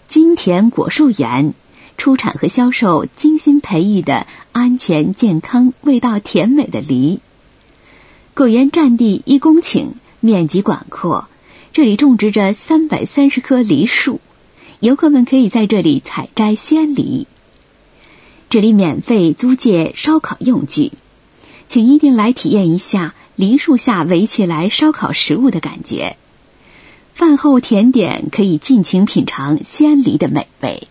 金田果树园，出产和销售精心培育的安全、健康、味道甜美的梨。果园占地1公顷，面积广阔，这里种植着330棵梨树，游客们可以在这里采摘鲜梨。这里免费租借烧烤用具，请一定来体验一下梨树下围起来烧烤食物的感觉。饭后甜点可以尽情品尝鲜梨的美味。